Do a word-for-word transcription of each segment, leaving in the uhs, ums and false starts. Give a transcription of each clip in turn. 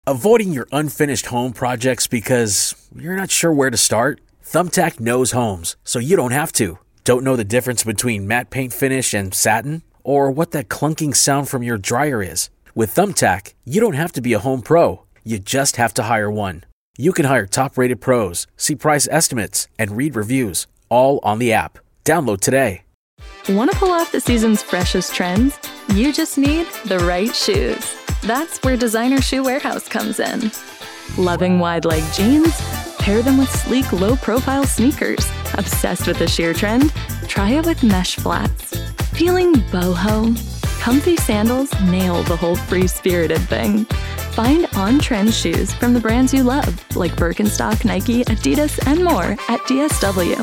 Avoiding your unfinished home projects because you're not sure where to start? Thumbtack knows homes, so you don't have to. Don't know the difference between matte paint finish and satin? Or what that clunking sound from your dryer is? With Thumbtack, you don't have to be a home pro. You just have to hire one. You can hire top-rated pros, see price estimates, and read reviews, all on the app. Download today. Want to pull off the season's freshest trends? You just need the right shoes. That's where Designer Shoe Warehouse comes in. Loving wide-leg jeans? Pair them with sleek, low-profile sneakers. Obsessed with the sheer trend? Try it with mesh flats. Feeling boho? Comfy sandals nail the whole free-spirited thing. Find on-trend shoes from the brands you love, like Birkenstock, Nike, Adidas, and more at D S W.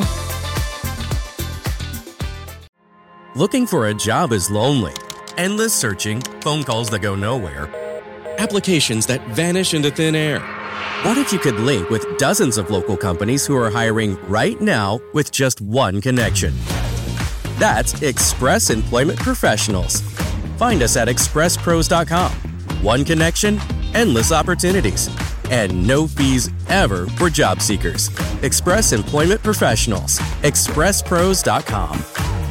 Looking for a job is lonely. Endless searching, phone calls that go nowhere, applications that vanish into thin air. What if you could link with dozens of local companies who are hiring right now with just one connection? That's Express Employment Professionals. Find us at express pros dot com. One connection, endless opportunities, and no fees ever for job seekers. Express Employment Professionals. express pros dot com.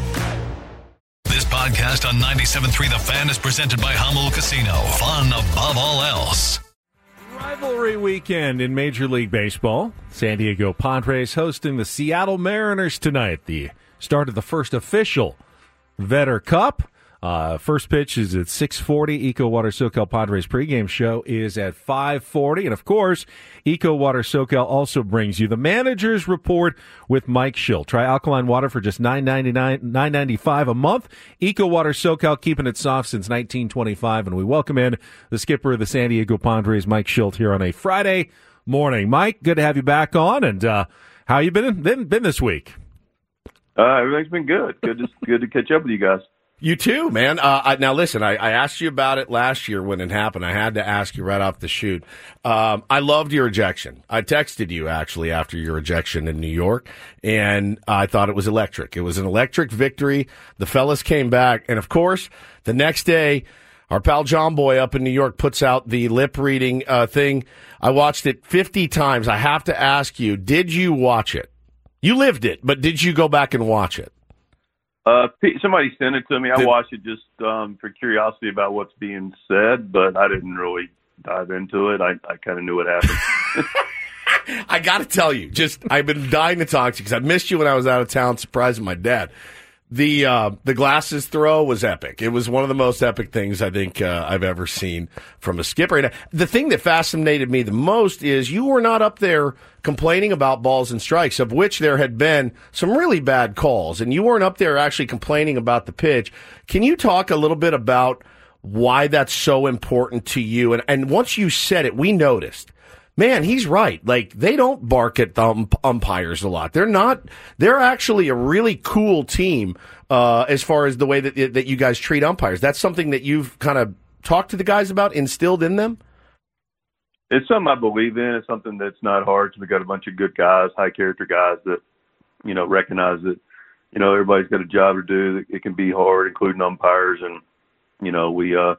This podcast on ninety-seven point three The Fan is presented by Hummel Casino. Fun above all else. Rivalry weekend in Major League Baseball. San Diego Padres hosting the Seattle Mariners tonight. The start of the first official Vetter Cup. Uh, first pitch is at six forty. Eco Water SoCal Padres pregame show is at five forty. And, of course, Eco Water SoCal also brings you the Manager's Report with Mike Schill. Try alkaline water for just nine ninety-nine, nine ninety-five a month. Eco Water SoCal keeping it soft since nineteen twenty-five. And we welcome in the skipper of the San Diego Padres, Mike Schill, here on a Friday morning. Mike, good to have you back on. And uh, how you been, been been this week? Uh, everything's been good. Good to, good to catch up with you guys. You too, man. Uh, I, now, listen, I, I asked you about it last year when it happened. I had to ask you right off the shoot. Um, I loved your ejection. I texted you, actually, after your ejection in New York, and I thought it was electric. It was an electric victory. The fellas came back, and, of course, the next day, our pal John Boy up in New York puts out the lip-reading uh, thing. I watched it fifty times. I have to ask you, did you watch it? You lived it, but did you go back and watch it? Uh, somebody sent it to me. I watched it just um, for curiosity about what's being said, but I didn't really dive into it. I, I kind of knew what happened. I got to tell you, just I've been dying to talk to you because I missed you when I was out of town surprising my dad. The uh, the glasses throw was epic. It was one of the most epic things I think uh, I've ever seen from a skipper. And the thing that fascinated me the most is you were not up there complaining about balls and strikes, of which there had been some really bad calls, and you weren't up there actually complaining about the pitch. Can you talk a little bit about why that's so important to you? And, and once you said it, we noticed. Man, he's right. Like, they don't bark at the ump- umpires a lot. They're not, they're actually a really cool team, uh, as far as the way that, that you guys treat umpires. That's something that you've kind of talked to the guys about, instilled in them? It's something I believe in. It's something that's not hard. We got a bunch of good guys, high character guys that, you know, recognize that, you know, everybody's got a job to do. It can be hard, including umpires. And, you know, we, uh,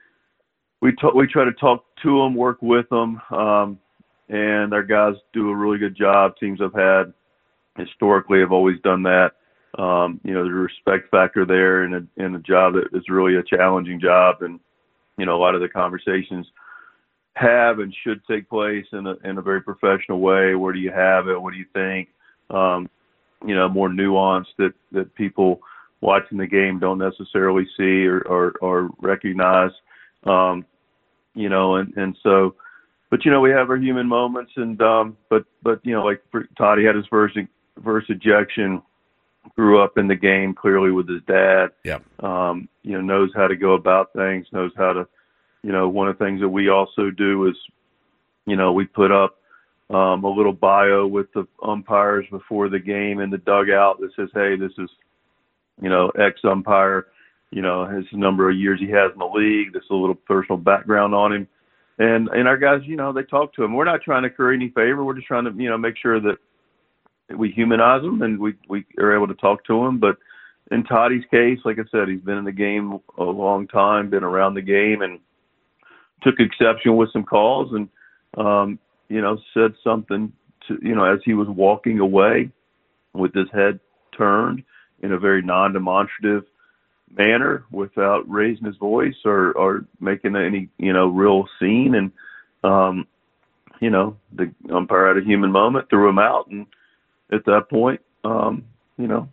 we, t- we try to talk to them, work with them. Um, And our guys do a really good job. Teams I've had historically have always done that. Um, you know, there's a respect factor there in a, in a job that is really a challenging job. And, you know, a lot of the conversations have and should take place in a, in a very professional way. Where do you have it? What do you think? Um, you know, more nuanced that, that people watching the game don't necessarily see or, or, or recognize. Um, you know, and, and so, But, you know, we have our human moments, and um, but, but you know, like Todd, he had his first first ejection, grew up in the game clearly with his dad. Yeah. Um, you know, knows how to go about things, knows how to, you know, one of the things that we also do is, you know, we put up um, a little bio with the umpires before the game in the dugout that says, hey, this is, you know, ex-umpire, you know, his number of years he has in the league. This is a little personal background on him. And and our guys, you know, they talk to him. We're not trying to curry any favor. We're just trying to, you know, make sure that we humanize them and we, we are able to talk to him. But in Toddy's case, like I said, he's been in the game a long time, been around the game, and took exception with some calls and, um, you know, said something to, you know, as he was walking away with his head turned in a very non-demonstrative manner without raising his voice or, or making any, you know, real scene. And, um, you know, the umpire had a human moment, threw him out. And at that point, um, you know,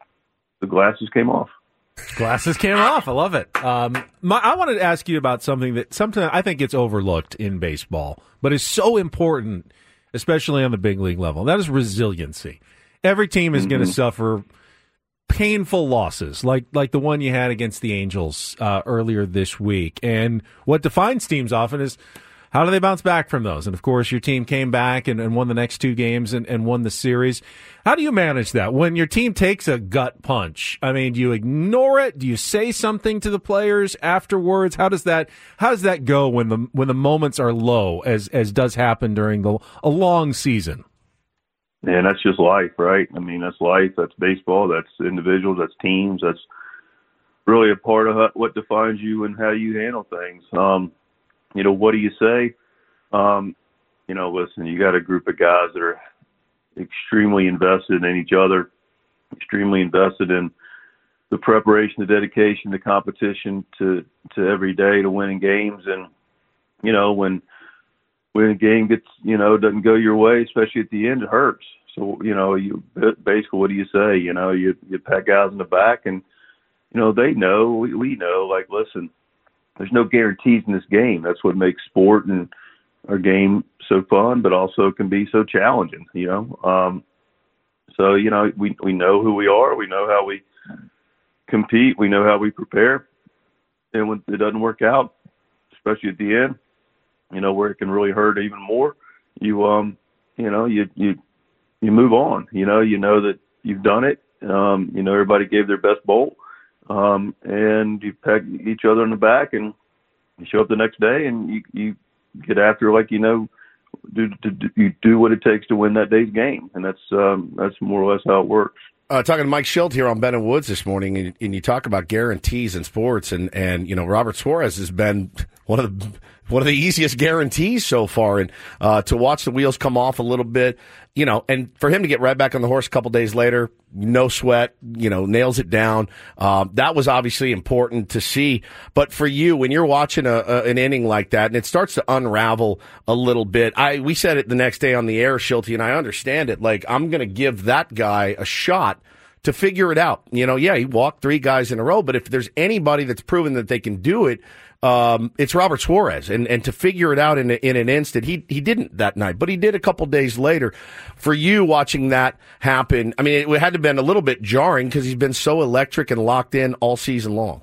the glasses came off. Glasses came off. I love it. Um, my, I wanted to ask you about something that sometimes I think gets overlooked in baseball, but is so important, especially on the big league level. That is resiliency. Every team is mm-hmm. going to suffer painful losses, like like the one you had against the Angels uh, earlier this week. And what defines teams often is how do they bounce back from those? And, of course, your team came back and, and won the next two games and, and won the series. How do you manage that when your team takes a gut punch? I mean, do you ignore it? Do you say something to the players afterwards? How does that how does that go when the when the moments are low, as as does happen during the a long season? And that's just life, right? I mean, that's life. That's baseball. That's individuals. That's teams. That's really a part of what defines you and how you handle things. Um, you know, what do you say? Um, you know, listen, you got a group of guys that are extremely invested in each other, extremely invested in the preparation, the dedication, the competition to, to every day to winning games. And, you know, when, when a game gets, you know, doesn't go your way, especially at the end, it hurts. So, you know, you basically, what do you say? You know, you, you pat guys in the back and, you know, they know, we, we know, like, listen, there's no guarantees in this game. That's what makes sport and our game so fun, but also can be so challenging, you know? Um, so, you know, we, we know who we are. We know how we compete. We know how we prepare. And when it doesn't work out, especially at the end, you know, where it can really hurt even more, you, um, you know, you, you, you move on, you know, you know that you've done it. Um, you know, everybody gave their best bolt, um, and you pat each other on the back and you show up the next day and you, you get after, like, you know, do, do, do, you do what it takes to win that day's game. And that's, um, that's more or less how it works. Uh, talking to Mike Schilt here on Ben and Woods this morning, and, and you talk about guarantees in sports, and, and you know Robert Suarez has been one of the one of the easiest guarantees so far, and uh, to watch the wheels come off a little bit, you know, and for him to get right back on the horse a couple days later, no sweat, you know, nails it down. Um, that was obviously important to see. But for you, when you're watching a, a, an inning like that, and it starts to unravel a little bit, I we said it the next day on the air, Schilty, and I understand it. Like, I'm going to give that guy a shot to figure it out. You know, yeah, he walked three guys in a row, but if there's anybody that's proven that they can do it, um, it's Robert Suarez. And, and to figure it out in, a, in an instant, he, he didn't that night, but he did a couple days later. For you watching that happen, I mean, it had to have been a little bit jarring because he's been so electric and locked in all season long.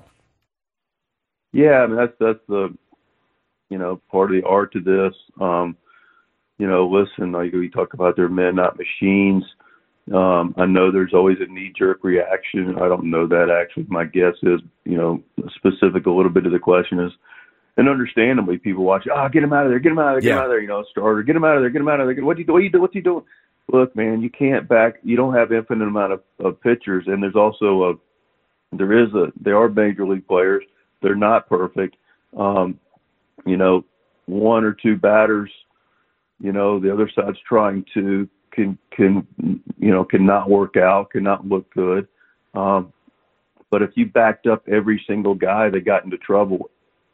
Yeah, I mean, that's, that's the, you know, part of the art to this. Um, you know, listen, like we talk about they're men, not machines. Um, I know there's always a knee-jerk reaction. I don't know that actually. My guess is, you know, specific a little bit of the question is, and understandably, people watch, oh, get him out of there, get him out of there, get yeah. him out of there, you know, starter, get him out of there, get him out of there. What do you do? What do you do? What do you do? Look, man, you can't back. You don't have infinite amount of, of pitchers, and there's also a, there is a, they are major league players. They're not perfect. Um, you know, one or two batters, you know, the other side's trying to. Can can you know cannot work out, cannot look good. Um, but if you backed up every single guy that got into trouble,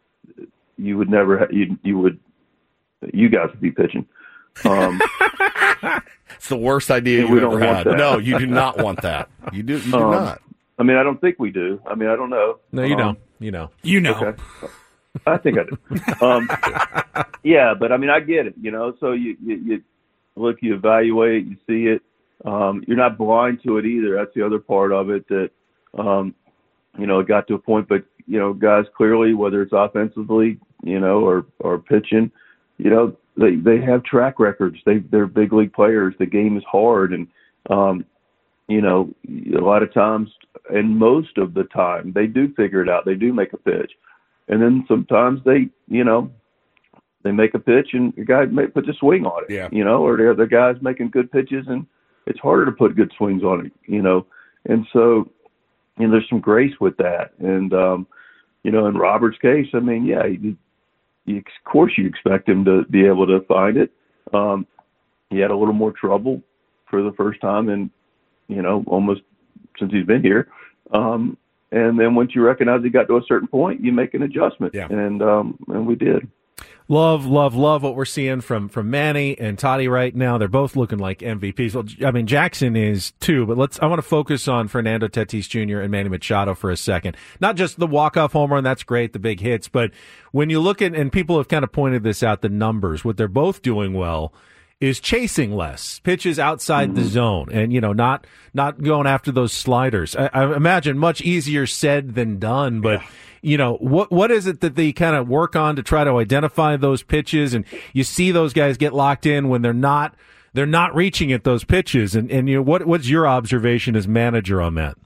you would never. Ha- you you would. You guys would be pitching. Um, it's the worst idea you ever had. No, you do not want that. You do. You do um, not. I mean, I don't think we do. I mean, I don't know. No, you um, know. You know. You know. Okay. I think I do. Um, yeah, but I mean, I get it. You know, so you you. you look, you evaluate, you see it. Um, you're not blind to it either. That's the other part of it that, um, you know, it got to a point, but, you know, guys clearly, whether it's offensively, you know, or, or pitching, you know, they, they have track records. They, they're big league players. The game is hard. And, um, you know, a lot of times, and most of the time, they do figure it out. They do make a pitch. And then sometimes they, you know, they make a pitch and the guy may put a swing on it, yeah. you know, or the other guy's making good pitches and it's harder to put good swings on it, you know. And so, you know, there's some grace with that. And, um, you know, in Robert's case, I mean, yeah, he, you, of course you expect him to be able to find it. Um, he had a little more trouble for the first time in, you know, almost since he's been here. Um, and then once you recognize he got to a certain point, you make an adjustment. Yeah. And, um, and we did. Love, love, love what we're seeing from, from Manny and Toddy right now. They're both looking like M V Ps. Well, I mean, Jackson is too, but let's, I want to focus on Fernando Tatis Junior and Manny Machado for a second. Not just the walk-off home run, that's great, the big hits, but when you look at, and people have kind of pointed this out, the numbers, what they're both doing well is chasing less pitches outside mm-hmm. the zone and, you know, not, not going after those sliders. I, I imagine much easier said than done, but yeah. You know, what what is it that they kind of work on to try to identify those pitches? And you see those guys get locked in when they're not they're not reaching at those pitches. And, and you know, what what's your observation as manager on that?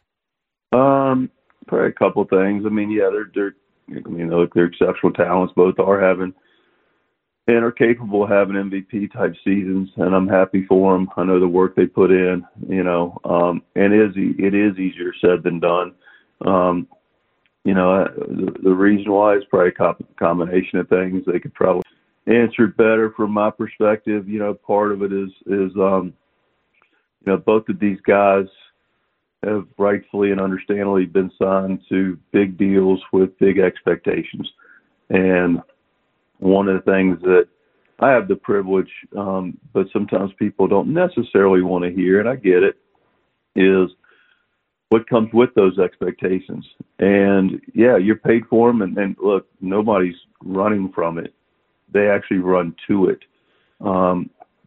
Um, probably a couple things. I mean, yeah, they're they're I mean, they're, they're exceptional talents. Both are having and are capable of having M V P type seasons, and I'm happy for them. I know the work they put in. You know, um, and it is it is easier said than done. Um, You know, the, the reason why is probably a combination of things. They could probably answer it better from my perspective. You know, part of it is, is um, you know, both of these guys have rightfully and understandably been signed to big deals with big expectations. And one of the things that I have the privilege, um, but sometimes people don't necessarily want to hear, and I get it, is what comes with those expectations. And yeah, you're paid for them. And, and look, nobody's running from it. They actually run to it. Um,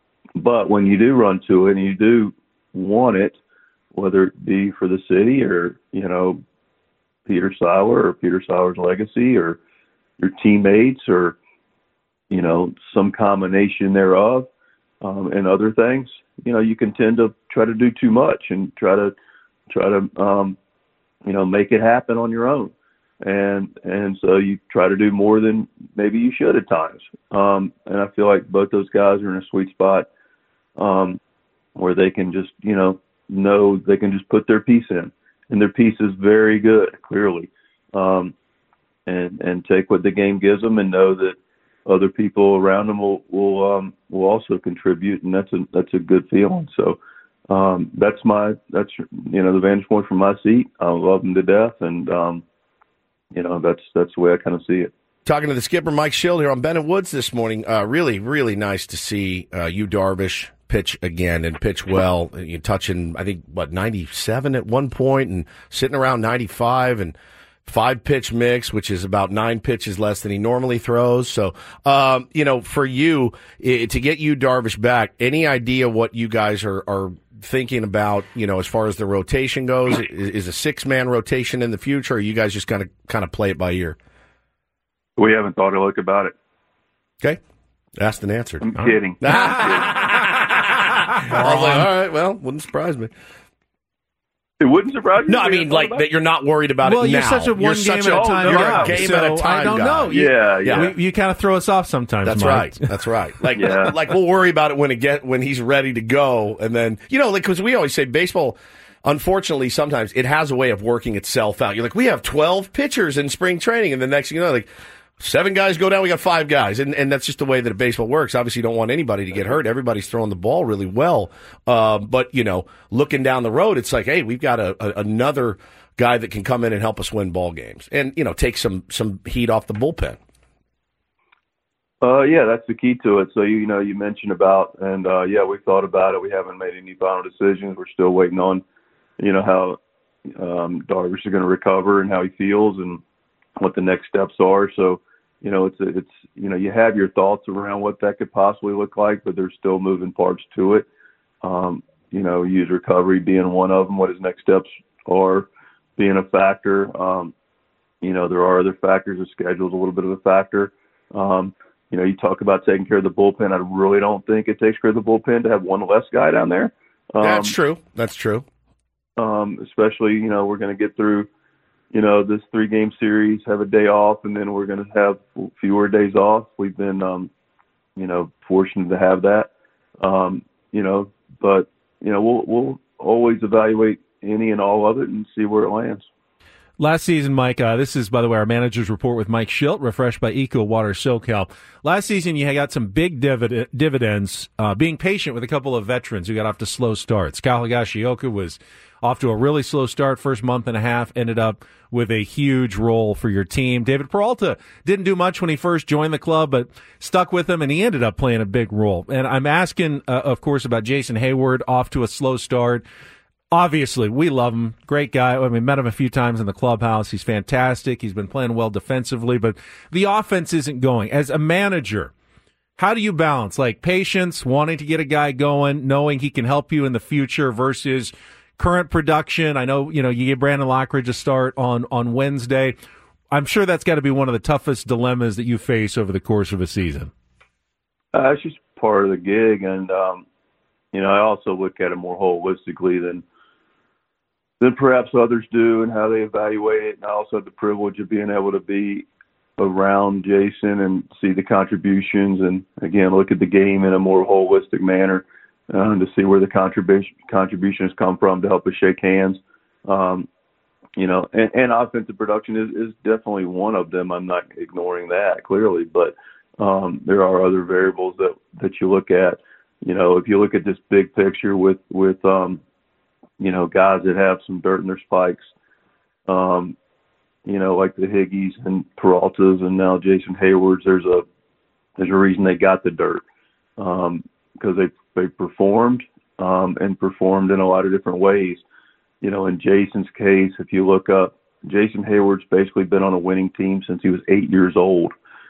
but when you do run to it and you do want it, whether it be for the city or, you know, Peter Seiler or Peter Seiler's legacy or your teammates or, you know, some combination thereof, um, and other things, you know, you can tend to try to do too much and try to, try to, um, you know, make it happen on your own. And, and so you try to do more than maybe you should at times. Um, and I feel like both those guys are in a sweet spot, um, where they can just, you know, know they can just put their piece in, and their piece is very good, clearly. Um, and, and take what the game gives them and know that other people around them will, will, um, will also contribute. And that's a, that's a good feeling. So, Um, that's my, that's, you know, the vantage point from my seat. I love them to death. And, um, you know, that's, that's the way I kind of see it. Talking to the skipper, Mike Schild, here on Bennett Woods this morning. Uh, really, really nice to see, uh, Yu Darvish pitch again and pitch well. You're touching, I think, what, ninety-seven at one point and sitting around ninety-five and five pitch mix, which is about nine pitches less than he normally throws. So, um, you know, for you, it, to get Yu Darvish back, any idea what you guys are, are thinking about, you know, as far as the rotation goes? Is, is a six-man rotation in the future, or you guys just kind of kind of play it by ear? We haven't thought a look about it. Okay. Asked and answered. I'm kidding. Right. I was like, all right, well, wouldn't surprise me. It wouldn't surprise you? No, I mean, like, that you're not worried about well, it now. you're such a one you're game such at a a, time you're guy. a game so at a time I don't guy. know. You, yeah, yeah. We, you kind of throw us off sometimes, That's Mike. right. That's right. Like, yeah. like we'll worry about it when it get when he's ready to go, and then, you know, like, because we always say baseball, unfortunately, sometimes it has a way of working itself out. You're like, we have twelve pitchers in spring training, and the next thing you know, like, seven guys go down, we got five guys. And, and that's just the way that a baseball works. Obviously, you don't want anybody to get hurt. Everybody's throwing the ball really well. Uh, but, you know, looking down the road, it's like, hey, we've got a, a, another guy that can come in and help us win ball games and, you know, take some, some heat off the bullpen. Uh, yeah, that's the key to it. So, you, you know, you mentioned about, and, uh, yeah, we thought about it. We haven't made any final decisions. We're still waiting on, you know, how um, Darvish is going to recover and how he feels and what the next steps are. So, you know, it's, it's, you know, you have your thoughts around what that could possibly look like, but there's still moving parts to it. Um, you know, use recovery being one of them, what his next steps are being a factor. Um, you know, there are other factors. The schedule's a little bit of a factor. Um, you know, you talk about taking care of the bullpen. I really don't think it takes care of the bullpen to have one less guy down there. Um, That's true. That's true. Um, especially, you know, we're going to get through, you know, this three-game series, have a day off, and then we're going to have fewer days off. We've been, um, you know, fortunate to have that, um, you know, but, you know, we'll, we'll always evaluate any and all of it and see where it lands. Last season, Mike, uh, this is, by the way, our manager's report with Mike Schilt, refreshed by Eco Water SoCal. Last season, you got some big divid- dividends uh, being patient with a couple of veterans who got off to slow starts. Kyle Higashioka was off to a really slow start, first month and a half, ended up with a huge role for your team. David Peralta didn't do much when he first joined the club, but stuck with him, and he ended up playing a big role. And I'm asking, uh, of course, about Jason Hayward, off to a slow start. Obviously, we love him. Great guy. I mean, met him a few times in the clubhouse. He's fantastic. He's been playing well defensively, but the offense isn't going. As a manager, how do you balance, like, patience, wanting to get a guy going, knowing he can help you in the future versus current production? I know, you know, you gave Brandon Lockridge a start on, on Wednesday. I'm sure that's got to be one of the toughest dilemmas that you face over the course of a season. Uh, it's just part of the gig, and, um, you know, I also look at it more holistically than than perhaps others do and how they evaluate it. And I also have the privilege of being able to be around Jason and see the contributions and, again, look at the game in a more holistic manner uh, to see where the contribution contributions come from to help us shake hands. Um, you know, and, and offensive production is, is definitely one of them. I'm not ignoring that, clearly. But um, there are other variables that, that you look at. You know, if you look at this big picture with, with um, you know, guys that have some dirt in their spikes, um, you know, like the Higgies and Peraltas and now Jason Haywards, there's a there's a reason they got the dirt um, because they they performed um, and performed in a lot of different ways. You know, in Jason's case, if you look up, Jason Hayward's basically been on a winning team since he was eight years old.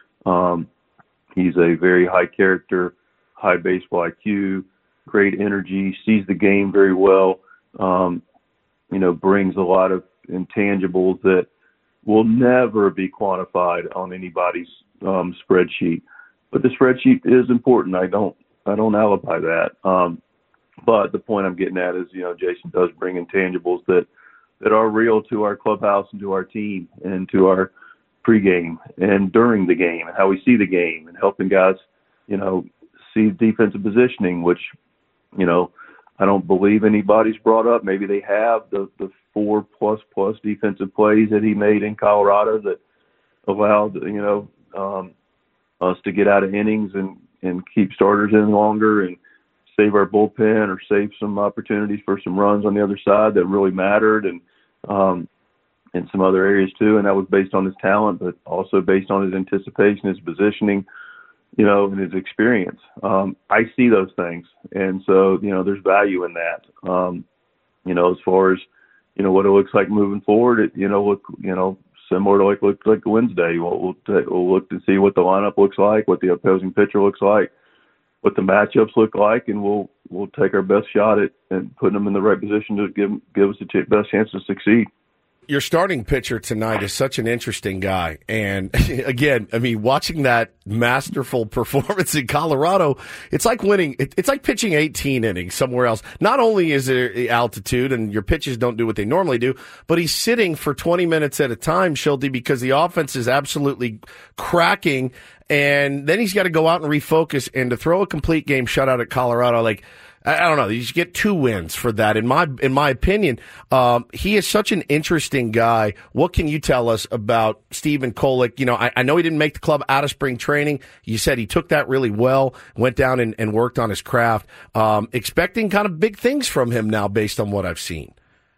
Um, he's a very high character, high baseball I Q, great energy, sees the game very well, um, you know, brings a lot of intangibles that will never be quantified on anybody's um, spreadsheet. But the spreadsheet is important. I don't I don't alibi that. Um, but the point I'm getting at is, you know, Jason does bring intangibles that, that are real to our clubhouse and to our team and to our pregame and during the game and how we see the game and helping guys, you know, see defensive positioning, which, you know, I don't believe anybody's brought up. Maybe they have the, the four plus plus defensive plays that he made in Colorado that allowed, you know, um, us to get out of innings and, and keep starters in longer and save our bullpen or save some opportunities for some runs on the other side that really mattered, and um, in some other areas too. And that was based on his talent, but also based on his anticipation, his positioning, you know, and his experience. Um, I see those things. And so, you know, there's value in that. Um, you know, as far as, you know, what it looks like moving forward, it, you know, look, you know, similar to like, look like Wednesday. We'll, we'll, t- we'll look to see what the lineup looks like, what the opposing pitcher looks like, what the matchups look like, and we'll, we'll take our best shot at, at putting them in the right position to give, give us the ch- best chance to succeed. Your starting pitcher tonight is such an interesting guy. And again, I mean, watching that masterful performance in Colorado, it's like winning, it's like pitching eighteen innings somewhere else. Not only is there altitude and your pitches don't do what they normally do, but he's sitting for twenty minutes at a time, Schulte, because the offense is absolutely cracking. And then he's got to go out and refocus, and to throw a complete game shutout at Colorado, like, I don't know. You should get two wins for that. In my in my opinion, um, he is such an interesting guy. What can you tell us about Stephen Kolek? You know, I, I know he didn't make the club out of spring training. You said he took that really well, went down and, and worked on his craft. Um, expecting kind of big things from him now based on what I've seen.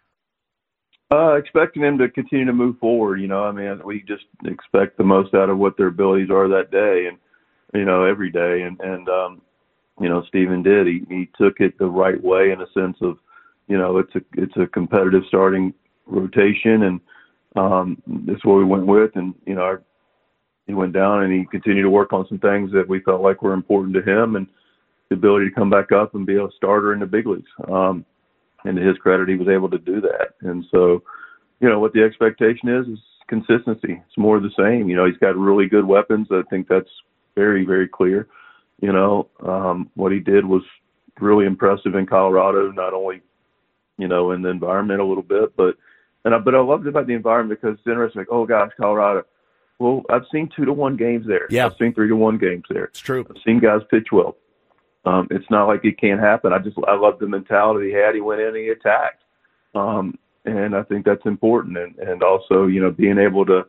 Uh, expecting him to continue to move forward. You know, I mean, we just expect the most out of what their abilities are that day and, you know, every day. And, and, um, you know, Stephen did. He he took it the right way in a sense of, you know, it's a it's a competitive starting rotation, and um, that's what we went with. And you know, our, he went down and he continued to work on some things that we felt like were important to him, and the ability to come back up and be a starter in the big leagues. Um, and to his credit, he was able to do that. And so, you know, what the expectation is is consistency. It's more of the same. You know, he's got really good weapons. I think that's very very clear. You know, um, what he did was really impressive in Colorado, not only, you know, in the environment a little bit, but, and I, but I loved about the environment because it's interesting. Like, oh gosh, Colorado. Well, I've seen two to one games there. Yeah. I've seen three to one games there. It's true. I've seen guys pitch well. Um, it's not like it can't happen. I just, I love the mentality he had. He went in and he attacked. Um, and I think that's important. And, and also, you know, being able to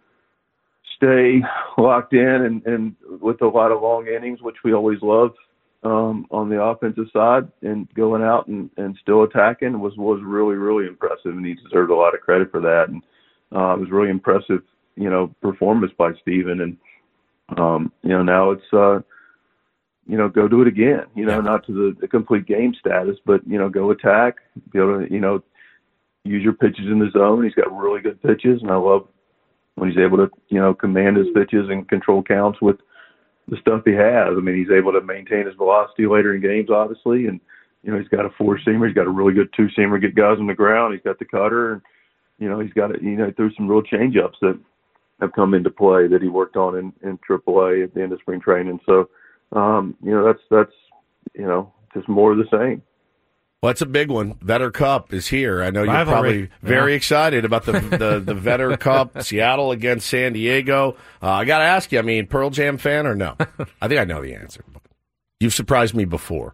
stay locked in and, and with a lot of long innings, which we always love um, on the offensive side, and going out and, and still attacking was, was really, really impressive, and he deserved a lot of credit for that. And uh, it was really impressive, you know, performance by Steven. And, um, you know, now it's, uh, you know, go do it again, you know, not to the, the complete game status, but, you know, go attack, be able to, you know, use your pitches in the zone. He's got really good pitches, and I love when he's able to, you know, command his pitches and control counts with the stuff he has. I mean, he's able to maintain his velocity later in games, obviously, and, you know, he's got a four-seamer. He's got a really good two-seamer, get guys on the ground. He's got the cutter, and, you know, he's got, a, you know, threw some real change-ups that have come into play that he worked on in, in triple A at the end of spring training. So, um, you know, that's, that's, you know, just more of the same. Well, that's a big one. Vetter Cup is here. I know you're Rivalry. probably very Yeah. excited about the the, the Vetter Cup, Seattle against San Diego. Uh, I got to ask you, I mean, Pearl Jam fan or no? I think I know the answer. You've surprised me before.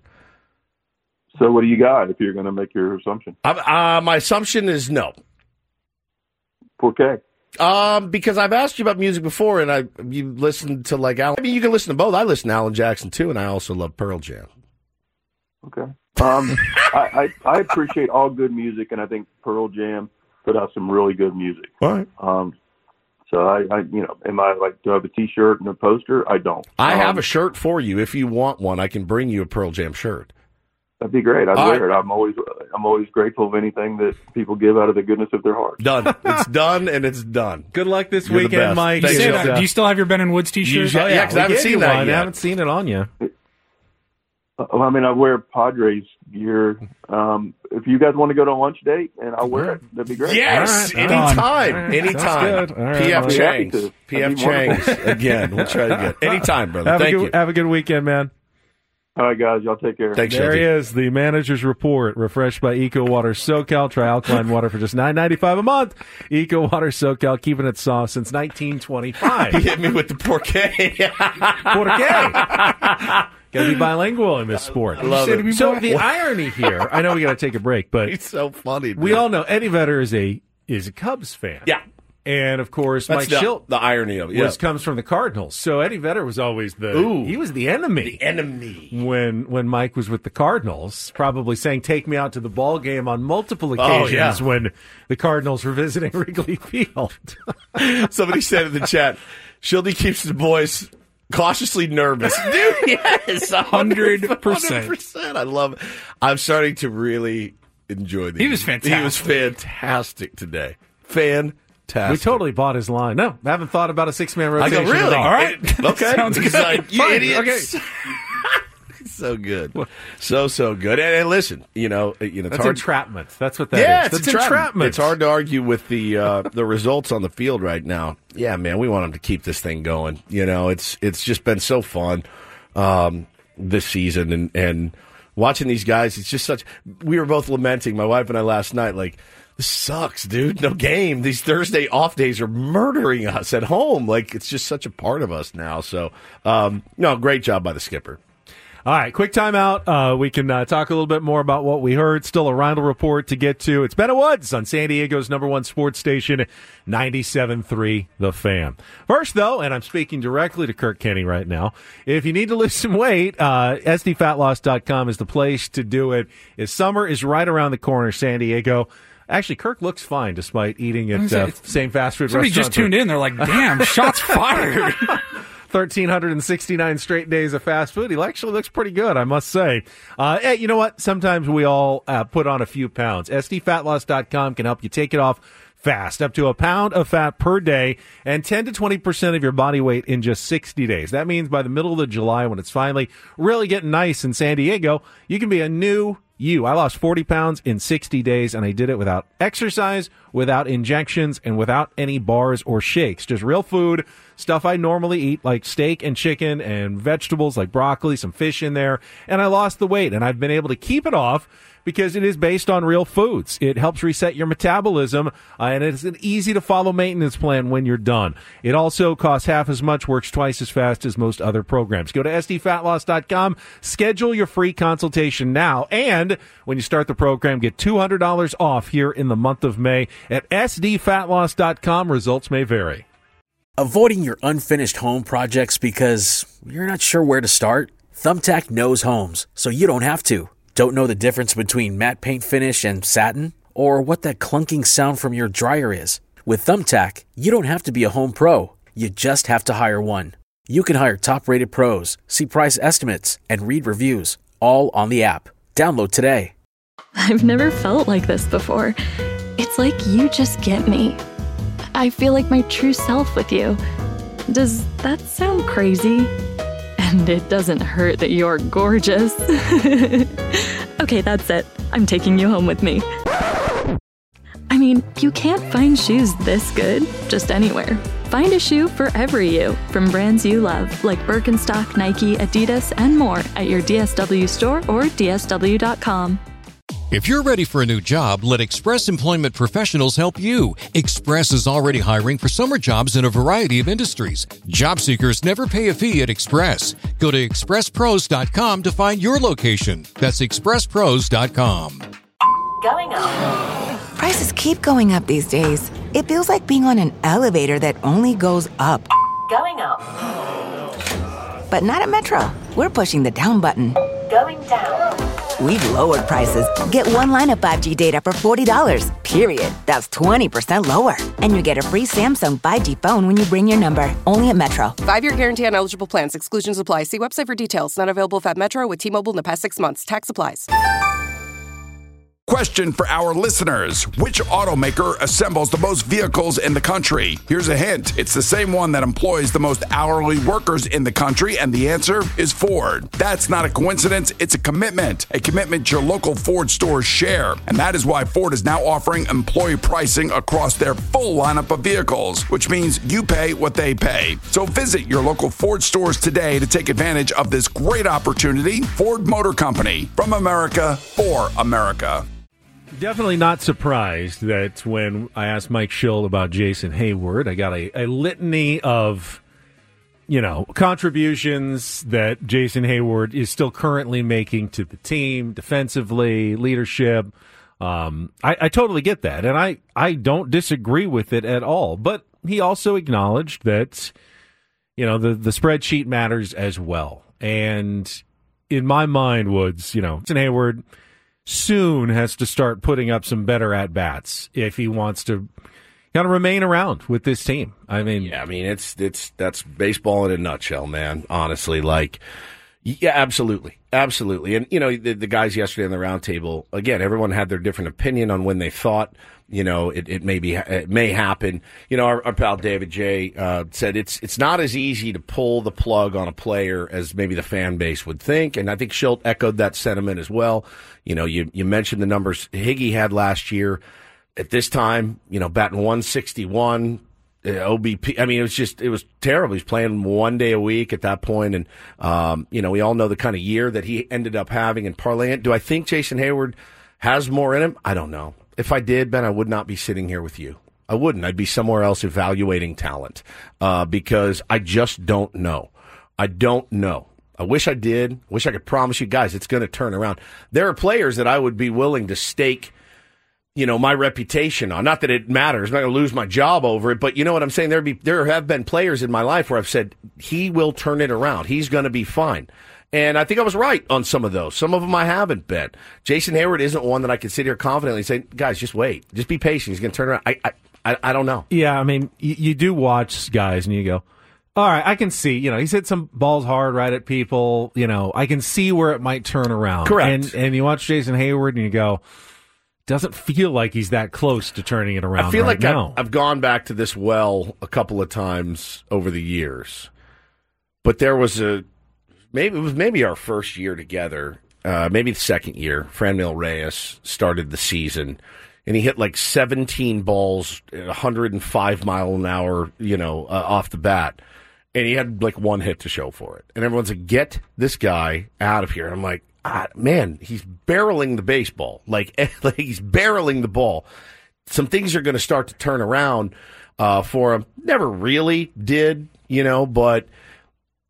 So what do you got if you're going to make your assumption? Uh, my assumption is no. four K. Um, because I've asked you about music before, and I you listened to like Alan. I mean, you can listen to both. I listen to Alan Jackson too, and I also love Pearl Jam. Okay. Um, I, I, I appreciate all good music, and I think Pearl Jam put out some really good music. All right. Um, so I, I, you know, am I like, do I have a T-shirt and a poster? I don't. I um, have a shirt for you. If you want one, I can bring you a Pearl Jam shirt. That'd be great. I'd All wear right. it. I'm always, I'm always grateful of anything that people give out of the goodness of their heart. Done. It's done, and it's done. Good luck this You're the weekend, best. Mike. Thank You you. say that. Do you still have your Ben and Woods T-shirt? You- yeah, 'cause I we haven't gave seen you that one. yet. I haven't seen it on you. Uh, I mean, I wear Padres gear. Um, if you guys want to go to a lunch date and I'll wear it, that'd be great. Yes, All right. anytime, All right. anytime. Sounds good. All right. P F I'll be happy Chang's, to. P F That'd be wonderful. Chang's again. We'll try it again. Anytime, brother. Have Thank a good, you. Have a good weekend, man. All right, guys. Y'all take care. Thanks, There he Shelby. is, the manager's report, refreshed by Eco Water SoCal. Try alkaline water for just nine ninety-five a month. Eco Water SoCal, keeping it soft since nineteen twenty-five. He hit me with the porqué. Porque. Got to be bilingual in this sport. I love it. So the irony here, I know we got to take a break, but He's so funny. we dude. all know Eddie Vedder is a is a Cubs fan. Yeah. And of course, That's Mike the, Schilt the irony of it. Yeah. was comes from the Cardinals. So Eddie Vedder was always the Ooh. he was the enemy. enemy. when when Mike was with the Cardinals, probably saying "Take me out to the ball game" on multiple Oh, occasions yeah. when the Cardinals were visiting Wrigley Field. Somebody said in the chat, Shildy keeps the boys cautiously nervous. Dude, yes, one hundred percent. I love it. I'm starting to really enjoy these. He was fantastic. He was fantastic today. Fantastic. We totally bought his line. No, I haven't thought about a six man I rotation. go, really? at all. All right. Okay. Sounds He's good. like, you Fine. idiots. So good. So, so good. And, and listen, you know, you know, it's That's hard. entrapment. That's what that yeah, is. it's That's entrapment. entrapment. It's hard to argue with the uh, the results on the field right now. Yeah, man, we want them to keep this thing going. You know, it's it's just been so fun um, this season, and and watching these guys. It's just such. We were both lamenting, my wife and I, last night. Like, this sucks, dude. No game. These Thursday off days are murdering us at home. Like, it's just such a part of us now. So, um, no, great job by the skipper. All right, quick timeout. Uh, we can uh, talk a little bit more about what we heard. Still a Rindle report to get to. It's Ben and Woods on San Diego's number one sports station, ninety-seven point three The Fan. First, though, and I'm speaking directly to Kirk Kenny right now, if you need to lose some weight, uh, S D fat loss dot com is the place to do it. As summer is right around the corner, San Diego. Actually, Kirk looks fine despite eating at uh, same fast food Somebody restaurant. just tuned in. They're like, damn, shots fired. one thousand three hundred sixty-nine straight days of fast food. He actually looks pretty good, I must say. Uh, hey, you know what? Sometimes we all uh, put on a few pounds. S D fat loss dot com can help you take it off fast, up to a pound of fat per day and ten to twenty percent of your body weight in just sixty days. That means by the middle of July, when it's finally really getting nice in San Diego, you can be a new you. I lost forty pounds in sixty days, and I did it without exercise, without injections, and without any bars or shakes. Just real food, stuff I normally eat, like steak and chicken and vegetables like broccoli, some fish in there, and I lost the weight, and I've been able to keep it off because it is based on real foods. It helps reset your metabolism, uh, and it's an easy-to-follow maintenance plan when you're done. It also costs half as much, works twice as fast as most other programs. Go to S D fat loss dot com, schedule your free consultation now, and And when you start the program, get two hundred dollars off here in the month of May at S D fat loss dot com. Results may vary. Avoiding your unfinished home projects because you're not sure where to start? Thumbtack knows homes, so you don't have to. Don't know the difference between matte paint finish and satin? Or what that clunking sound from your dryer is? With Thumbtack, you don't have to be a home pro. You just have to hire one. You can hire top-rated pros, see price estimates, and read reviews, all on the app. Download today. I've never felt like this before. It's like you just get me. I feel like my true self with you. Does that sound crazy? And it doesn't hurt that you're gorgeous. Okay, that's it. I'm taking you home with me. I mean, you can't find shoes this good just anywhere. Find a shoe for every you from brands you love, like Birkenstock, Nike, Adidas, and more at your D S W store or D S W dot com. If you're ready for a new job, let Express Employment Professionals help you. Express is already hiring for summer jobs in a variety of industries. Job seekers never pay a fee at Express. Go to express pros dot com to find your location. That's express pros dot com. Going up. Prices keep going up these days. It feels like being on an elevator that only goes up. Going up. But not at Metro. We're pushing the down button. Going down. We've lowered prices. Get one line of five G data for forty dollars, period. That's twenty percent lower. And you get a free Samsung five G phone when you bring your number. Only at Metro. Five-year guarantee on eligible plans. Exclusions apply. See website for details. Not available at Metro with T-Mobile in the past six months. Tax applies. Question for our listeners. Which automaker assembles the most vehicles in the country? Here's a hint. It's the same one that employs the most hourly workers in the country, and the answer is Ford. That's not a coincidence. It's a commitment. A commitment your local Ford stores share. And that is why Ford is now offering employee pricing across their full lineup of vehicles, which means you pay what they pay. So visit your local Ford stores today to take advantage of this great opportunity. Ford Motor Company. From America, for America. Definitely not surprised that when I asked Mike Schill about Jason Hayward, I got a, a litany of, you know, contributions that Jason Hayward is still currently making to the team, defensively, leadership. Um, I, I totally get that, and I, I don't disagree with it at all. But he also acknowledged that, you know, the, the spreadsheet matters as well. And in my mind, Woods, you know, Jason Hayward soon has to start putting up some better at-bats if he wants to kind of remain around with this team. I mean, yeah, I mean, it's it's that's baseball in a nutshell, man. Honestly, like, yeah, absolutely, absolutely. And you know, the, the guys yesterday on the roundtable, again, everyone had their different opinion on when they thought, you know, it, it may be it may happen. You know, our, our pal David J uh, said it's it's not as easy to pull the plug on a player as maybe the fan base would think, and I think Schilt echoed that sentiment as well. You know, you you mentioned the numbers Higgy had last year at this time. You know, batting one sixty-one, uh, O B P. I mean, it was just it was terrible. He's playing one day a week at that point, and um, you know, we all know the kind of year that he ended up having and parlaying. Do I think Jason Hayward has more in him? I don't know. If I did, Ben, I would not be sitting here with you. I wouldn't. I'd be somewhere else evaluating talent uh, because I just don't know. I don't know. I wish I did. Wish I could promise you guys it's going to turn around. There are players that I would be willing to stake, you know, my reputation on. Not that it matters. I'm not going to lose my job over it, but you know what I'm saying? There be there have been players in my life where I've said, he will turn it around. He's going to be fine. And I think I was right on some of those. Some of them I haven't been. Jason Hayward isn't one that I can sit here confidently and say, guys, just wait. Just be patient. He's going to turn around. I, I, I don't know. Yeah, I mean, you, you do watch guys and you go, all right, I can see, you know, he's hit some balls hard right at people. You know, I can see where it might turn around. Correct. And, and you watch Jason Hayward and you go, doesn't feel like he's that close to turning it around. I feel right like now. I've, I've gone back to this well a couple of times over the years. But there was a, maybe it was maybe our first year together, uh, maybe the second year. Franmil Reyes started the season, and he hit like seventeen balls at one hundred five mile an hour, you know, uh, off the bat. And he had like one hit to show for it. And everyone's like, get this guy out of here. And I'm like, ah, man, he's barreling the baseball. Like, like he's barreling the ball. Some things are going to start to turn around uh, for him. Never really did, you know, but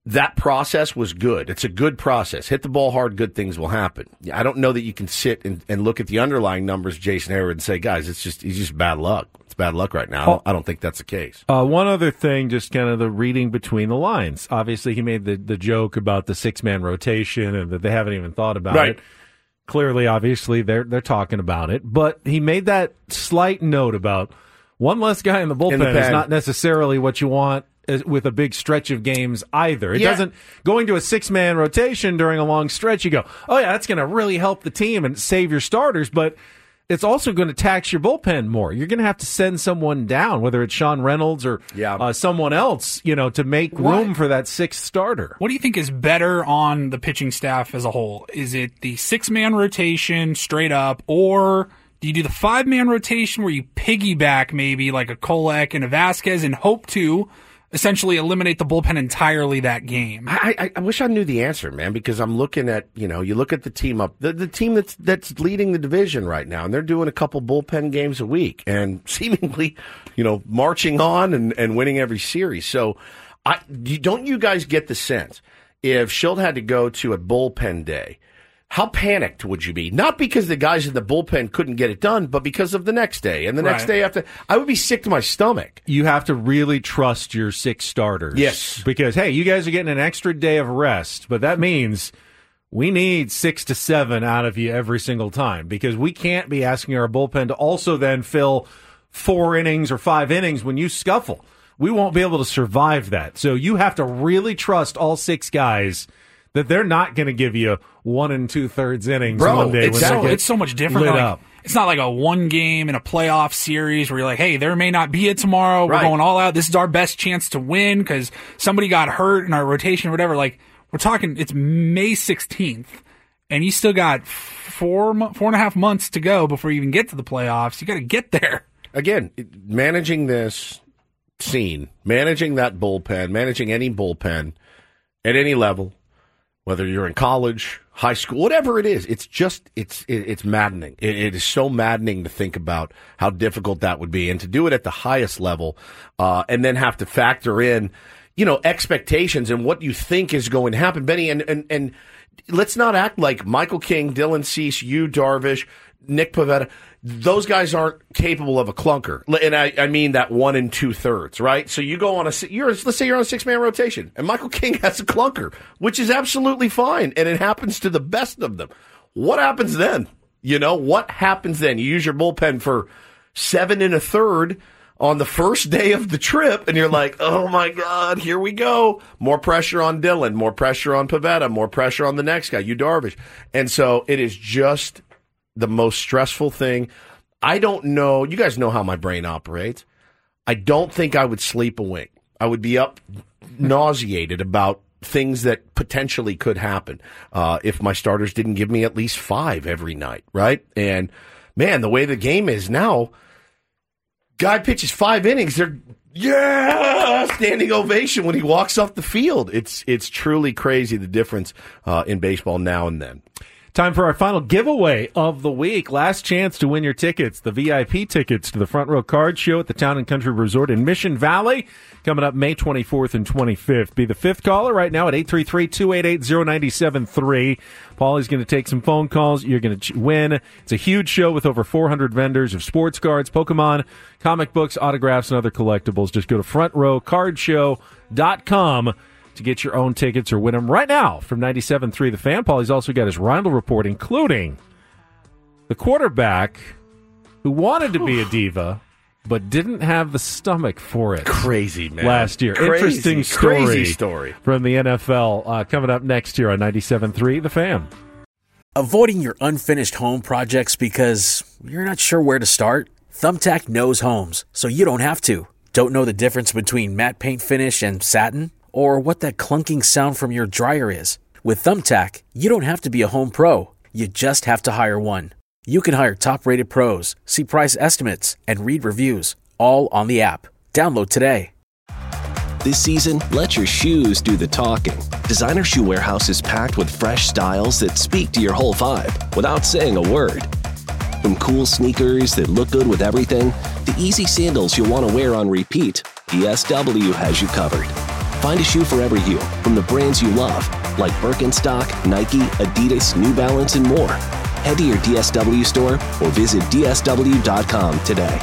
that process was good. It's a good process. Hit the ball hard, good things will happen. I don't know that you can sit and, and look at the underlying numbers, Jason Hayward, and say, guys, it's just he's just bad luck. It's bad luck right now. I don't, I don't think that's the case. Uh, one other thing, just kind of the reading between the lines. Obviously, he made the, the joke about the six-man rotation and that they haven't even thought about right. it. Clearly, obviously, they're they're talking about it. But he made that slight note about one less guy in the bullpen in the is not necessarily what you want with a big stretch of games either. It yeah. doesn't, going to a six-man rotation during a long stretch, you go, oh yeah, that's going to really help the team and save your starters, but it's also going to tax your bullpen more. You're going to have to send someone down, whether it's Sean Reynolds or yeah. uh, someone else, you know, to make room what? for that sixth starter. What do you think is better on the pitching staff as a whole? Is it the six-man rotation straight up, or do you do the five-man rotation where you piggyback maybe like a Kolek and a Vasquez and hope to essentially eliminate the bullpen entirely that game? I, I, I wish I knew the answer, man, because I'm looking at, you know, you look at the team up, the, the team that's that's leading the division right now, and they're doing a couple bullpen games a week and seemingly, you know, marching on and, and winning every series. So I, don't you guys get the sense if Schilt had to go to a bullpen day, how panicked would you be? Not because the guys in the bullpen couldn't get it done, but because of the next day and the next Right. day after. I would be sick to my stomach. You have to really trust your six starters. Yes. Because, hey, you guys are getting an extra day of rest, but that means we need six to seven out of you every single time, because we can't be asking our bullpen to also then fill four innings or five innings when you scuffle. We won't be able to survive that. So you have to really trust all six guys that they're not going to give you one and two thirds innings Bro, one day it's when so, they get it's so much different. lit Like, up. It's not like a one game in a playoff series where you're like, hey, there may not be it tomorrow. We're Right. going all out. This is our best chance to win because somebody got hurt in our rotation or whatever. Like, we're talking, it's May sixteenth, and you still got four, mo- four and a half months to go before you even get to the playoffs. You got to get there. Again, managing this scene, managing that bullpen, managing any bullpen at any level, whether you're in college, high school, whatever it is, it's just, it's it, it's maddening. It, it is so maddening to think about how difficult that would be, and to do it at the highest level, uh, and then have to factor in, you know, expectations and what you think is going to happen, Benny. And and and let's not act like Michael King, Dylan Cease, you, Darvish, Nick Pivetta, those guys aren't capable of a clunker. And I, I mean that one and two thirds, right? So you go on a, you're, let's say you're on a six man rotation, and Michael King has a clunker, which is absolutely fine, and it happens to the best of them. What happens then? You know, what happens then? You use your bullpen for seven and a third on the first day of the trip, and you're like, oh my God, here we go. More pressure on Dylan, more pressure on Pivetta, more pressure on the next guy, you Darvish. And so it is just the most stressful thing. I don't know. You guys know how my brain operates. I don't think I would sleep a wink. I would be up nauseated about things that potentially could happen uh, if my starters didn't give me at least five every night, right? And, man, the way the game is now, guy pitches five innings, they're, yeah, standing ovation when he walks off the field. It's, it's truly crazy, the difference uh, in baseball now and then. Time for our final giveaway of the week. Last chance to win your tickets, the V I P tickets to the Front Row Card Show at the Town and Country Resort in Mission Valley, coming up May twenty-fourth and twenty-fifth. Be the fifth caller right now at eight three three, two eight eight, zero nine seven three. Paulie's going to take some phone calls. You're going to win. It's a huge show with over four hundred vendors of sports cards, Pokemon, comic books, autographs, and other collectibles. Just go to front row card show dot com to get your own tickets or win them right now from ninety-seven point three The Fan. Paulie's also got his Rindle report, including the quarterback who wanted to be a diva but didn't have the stomach for it. Crazy, man. Last year. Crazy, Interesting story, crazy story from the N F L uh, coming up next year on ninety-seven point three The Fan. Avoiding your unfinished home projects because you're not sure where to start? Thumbtack knows homes, so you don't have to. Don't know the difference between matte paint finish and satin? Or what that clunking sound from your dryer is? With Thumbtack, you don't have to be a home pro. You just have to hire one. You can hire top-rated pros, see price estimates, and read reviews, all on the app. Download today. This season, let your shoes do the talking. Designer Shoe Warehouse is packed with fresh styles that speak to your whole vibe without saying a word. From cool sneakers that look good with everything, to easy sandals you'll want to wear on repeat, D S W has you covered. Find a shoe for every you from the brands you love, like Birkenstock, Nike, Adidas, New Balance, and more. Head to your D S W store or visit D S W dot com today.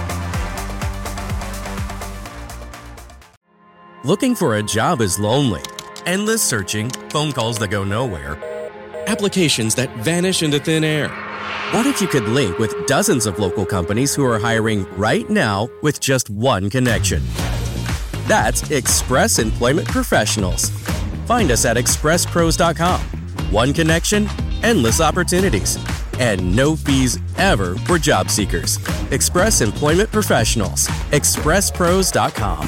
Looking for a job is lonely. Endless searching, phone calls that go nowhere, applications that vanish into thin air. What if you could link with dozens of local companies who are hiring right now with just one connection? That's Express Employment Professionals. Find us at express pros dot com. One connection, endless opportunities, and no fees ever for job seekers. Express Employment Professionals. express pros dot com.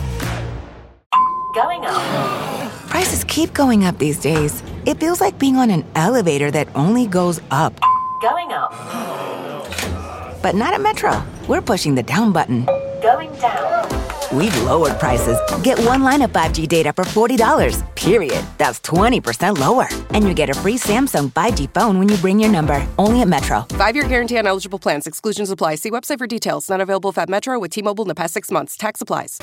Going up. Prices keep going up these days. It feels like being on an elevator that only goes up. Going up. But not at Metro. We're pushing the down button. Going down. We've lowered prices. Get one line of five G data for forty dollars, period. That's twenty percent lower. And you get a free Samsung five G phone when you bring your number. Only at Metro. Five-year guarantee on eligible plans. Exclusions apply. See website for details. Not available at Metro with T-Mobile in the past six months. Tax applies.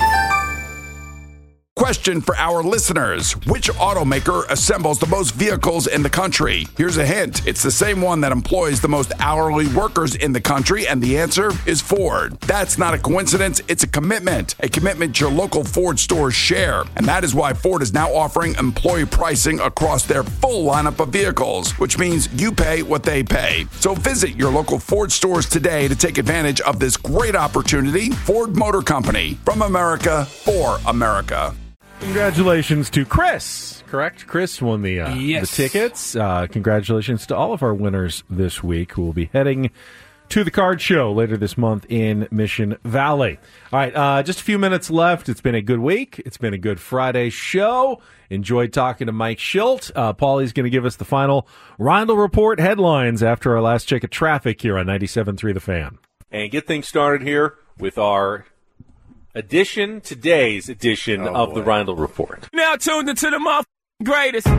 Question for our listeners. Which automaker assembles the most vehicles in the country? Here's a hint. It's the same one that employs the most hourly workers in the country, and the answer is Ford. That's not a coincidence. It's a commitment. A commitment your local Ford stores share. And that is why Ford is now offering employee pricing across their full lineup of vehicles, which means you pay what they pay. So visit your local Ford stores today to take advantage of this great opportunity. Ford Motor Company. From America, for America. Congratulations to Chris. Correct? Chris won the, uh, yes. the tickets. Uh, congratulations to all of our winners this week who will be heading to the card show later this month in Mission Valley. All right, uh, just a few minutes left. It's been a good week. It's been a good Friday show. Enjoyed talking to Mike Schilt. Uh, Paulie's going to give us the final Reindl Report headlines after our last check of traffic here on ninety-seven point three The Fan. And get things started here with our edition, today's edition oh, of boy. the Reindl Report. Now tuned into the mother greatest.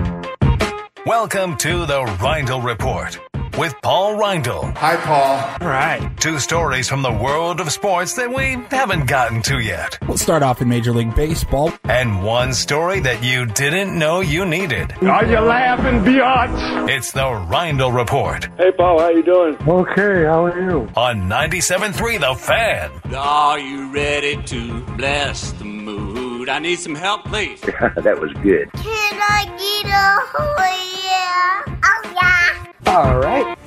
Welcome to the Reindl Report with Paul Reindl. Hi, Paul. All right. Two stories from the world of sports that we haven't gotten to yet. We'll start off in Major League Baseball. And one story that you didn't know you needed. Are you laughing, biatch? It's the Reindl Report. Hey, Paul, how you doing? Okay, how are you? On ninety-seven point three The Fan. Are you ready to bless the mood? I need some help, please. That was good. Can I get a oh yeah? Oh yeah. All right.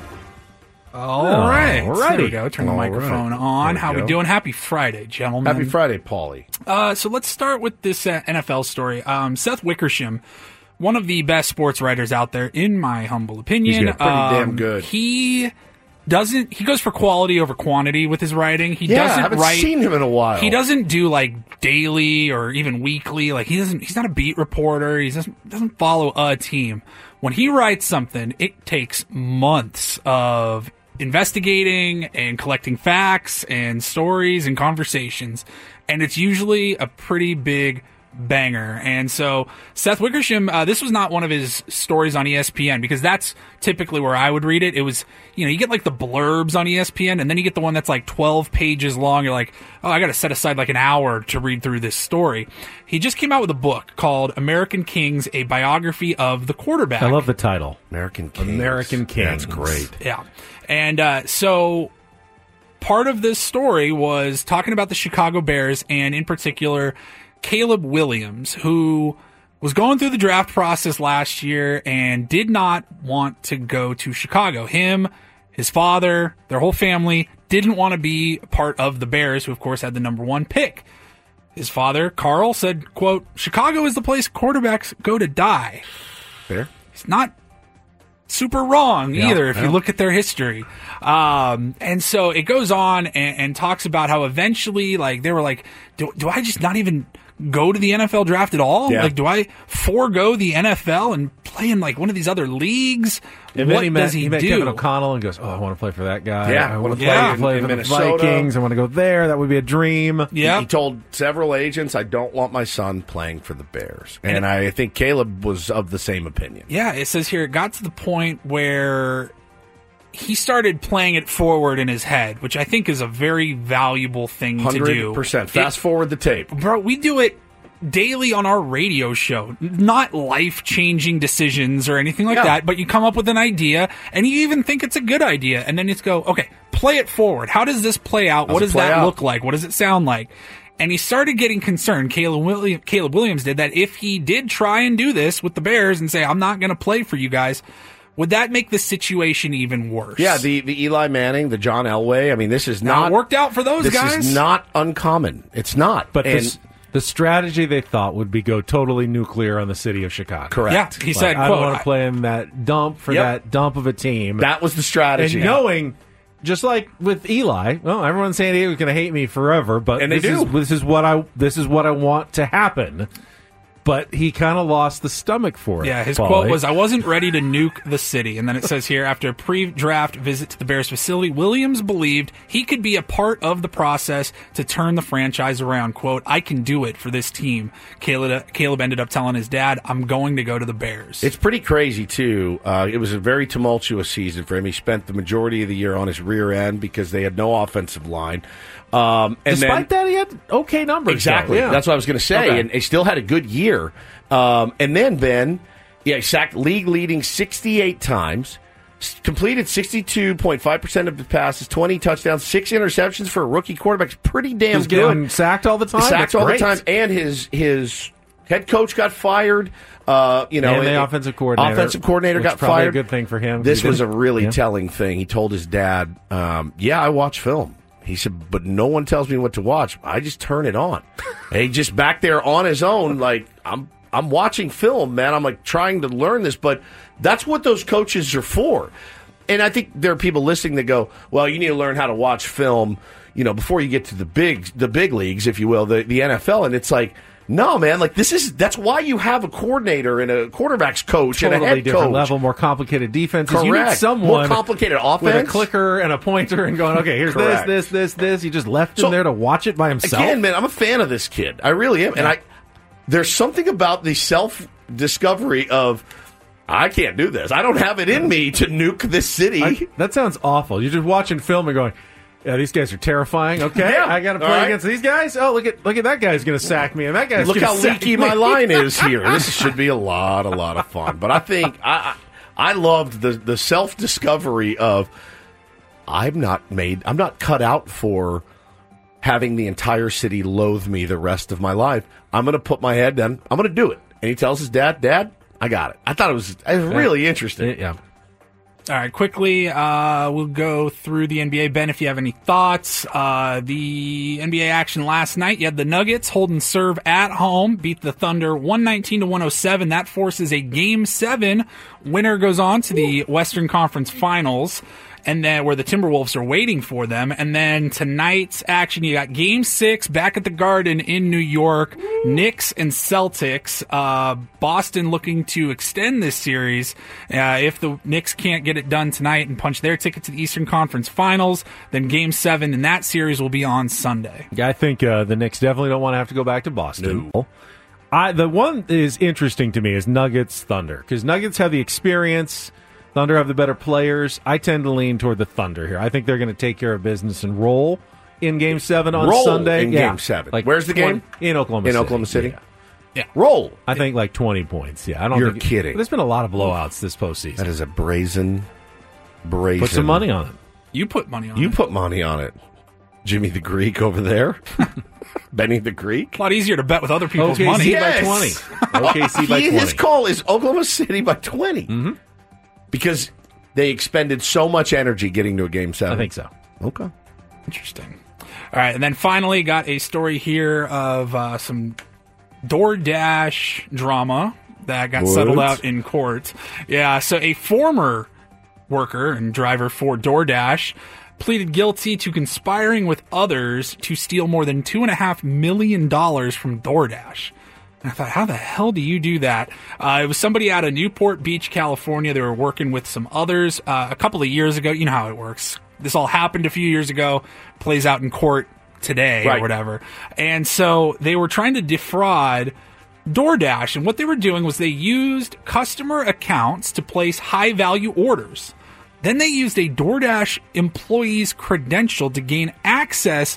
All right. Alrighty. There we go. Turn the All microphone right. on. There How we we go. doing? Happy Friday, gentlemen. Happy Friday, Paulie. Uh, so let's start with this uh, N F L story. Um, Seth Wickersham, one of the best sports writers out there, in my humble opinion. He's pretty um, damn good. He doesn't. He goes for quality over quantity with his writing. He Yeah, I doesn't haven't write. seen him in a while. He doesn't do like daily or even weekly. Like he doesn't. He's not a beat reporter. He doesn't doesn't follow a team. When he writes something, it takes months of investigating and collecting facts and stories and conversations, and it's usually a pretty big banger. And so Seth Wickersham, uh, this was not one of his stories on E S P N, because that's typically where I would read it. It was, you know, you get like the blurbs on E S P N, and then you get the one that's like twelve pages long. You're like, oh, I got to set aside like an hour to read through this story. He just came out with a book called American Kings, a biography of the quarterback. I love the title. American Kings. American Kings. That's great. Yeah. And uh, so part of this story was talking about the Chicago Bears, and in particular Caleb Williams, who was going through the draft process last year and did not want to go to Chicago. Him, his father, their whole family didn't want to be part of the Bears, who of course had the number one pick. His father, Carl, said, quote, "Chicago is the place quarterbacks go to die." Fair. It's not super wrong Yeah, either if yeah. you look at their history. Um, and so it goes on and, and talks about how eventually, like, they were like, do, do I just not even go to the N F L draft at all? Yeah. Like, do I forego the N F L and play in like one of these other leagues? And what then he met, does he, he met do? Kevin O'Connell and goes, oh, I want to play for that guy. Yeah, I want to yeah. play, play in for the Minnesota. Vikings. I want to go there. That would be a dream. Yeah. He told several agents, I don't want my son playing for the Bears. And, And- I think Caleb was of the same opinion. Yeah, it says here it got to the point where he started playing it forward in his head, which I think is a very valuable thing to do. one hundred percent. Fast It- forward the tape. Bro, we do it daily on our radio show. Not life-changing decisions or anything like Yeah. that, but you come up with an idea, and you even think it's a good idea, and then you go, okay, play it forward. How does this play out? How's What it does play that out? look like? What does it sound like? And he started getting concerned, Caleb, William, Caleb Williams did, that if he did try and do this with the Bears and say, I'm not going to play for you guys, would that make the situation even worse? Yeah, the, the Eli Manning, the John Elway. I mean, this is Now, not it worked out for those this guys. is not uncommon. It's not. But and, this, the strategy they thought would be go totally nuclear on the city of Chicago. Correct. Yeah, he Like, said, I quote, don't want I- to play in that dump for Yep. that dump of a team. that was the strategy. And knowing, just like with Eli, well, everyone in San Diego is going to hate me forever, but And they this do. is this is what I this is what I want to happen. But he kind of lost the stomach for it. Yeah, his Paulie. quote was, I wasn't ready to nuke the city. And then it says here, after a pre-draft visit to the Bears facility, Williams believed he could be a part of the process to turn the franchise around. Quote, I can do it for this team. Caleb, Caleb ended up telling his dad, I'm going to go to the Bears. It's pretty crazy, too. Uh, it was a very tumultuous season for him. He spent the majority of the year on his rear end because they had no offensive line. Um, and Despite then, that, he had okay numbers. Exactly. though. Yeah. That's what I was going to say. Okay. And he still had a good year. Um, and then, Ben, yeah, he sacked league leading sixty-eight times, s- completed sixty-two point five percent of the passes, twenty touchdowns, six interceptions for a rookie quarterback. It's pretty damn He's good. getting sacked all the time. Sacked That's all great. the time. And his his head coach got fired. Uh, you know, And the it- offensive coordinator. Offensive coordinator which got is probably fired. a good thing for him. This He was a didn't- really yeah. telling thing. He told his dad, um, "Yeah, I watch film." He said, "But no one tells me what to watch. I just turn it on." And he just back there on his own, like I'm. I'm watching film, man. I'm like trying to learn this, but that's what those coaches are for. And I think there are people listening that go, "Well, you need to learn how to watch film, you know, before you get to the big, the big leagues, if you will, the the N F L." And it's like, no, man. Like this is that's why you have a coordinator and a quarterback's coach Totally and a head different coach. level, more complicated defenses. You need Correct. someone More complicated offense. with a clicker and a pointer and going, okay, here's Correct. this, this, this, this. You just left him So, there to watch it by himself. Again, man, I'm a fan of this kid. I really am. And I there's something about the self-discovery of, I can't do this. I don't have it in me to nuke this city. I- that sounds awful. You're just watching film and going, yeah, these guys are terrifying. Okay, Yeah. I got to play All right. against these guys. Oh, look at look at that guy's going to sack me, and that guy's Look gonna how sack leaky me. my line is here. This should be a lot, a lot of fun. But I think I I I loved the the self discovery of I'm not made. I'm not cut out for having the entire city loathe me the rest of my life. I'm going to put my head down. I'm going to do it. And he tells his dad, "Dad, I got it." I thought it was, it was really interesting. Yeah. All right, quickly, uh, we'll go through the N B A. Ben, if you have any thoughts. Uh, the N B A action last night, you had the Nuggets hold and serve at home, beat the Thunder one nineteen to one oh seven. That forces a Game seven. Winner goes on to the Western Conference Finals, and then where the Timberwolves are waiting for them. And then tonight's action, you got Game six back at the Garden in New York. Knicks and Celtics. Uh, Boston looking to extend this series. Uh, if the Knicks can't get it done tonight and punch their ticket to the Eastern Conference Finals, then Game seven in that series will be on Sunday. Yeah, I think uh, the Knicks definitely don't want to have to go back to Boston. No. I, the one that is interesting to me is Nuggets Thunder, because Nuggets have the experience. Thunder have the better players. I tend to lean toward the Thunder here. I think they're going to take care of business and roll in Game Seven on Roll Sunday. in Yeah. Game Seven. Like Where's the twenty game? In Oklahoma In City. Oklahoma City? Yeah. Yeah. Roll. I think like twenty points. Yeah, I don't. You're think kidding. There's been a lot of blowouts this postseason. That is a brazen, brazen. Put some money on it. You put money on You it. put money on it. Jimmy the Greek over there. Benny the Greek. A lot easier to bet with other people's O K C money. by Yes. twenty. O K C by He- twenty. His call is Oklahoma City by twenty. Mm-hmm. Because they expended so much energy getting to a Game seven. I think so. Okay. Interesting. All right, and then finally got a story here of uh, some DoorDash drama that got What? settled out in court. Yeah, so a former worker and driver for DoorDash pleaded guilty to conspiring with others to steal more than two and a half million dollars from DoorDash. And I thought, how the hell do you do that? Uh, it was somebody out of Newport Beach, California. They were working with some others uh, a couple of years ago. You know how it works. This all happened a few years ago, plays out in court today Right. or whatever. And so they were trying to defraud DoorDash. And what they were doing was they used customer accounts to place high-value orders. Then they used a DoorDash employee's credential to gain access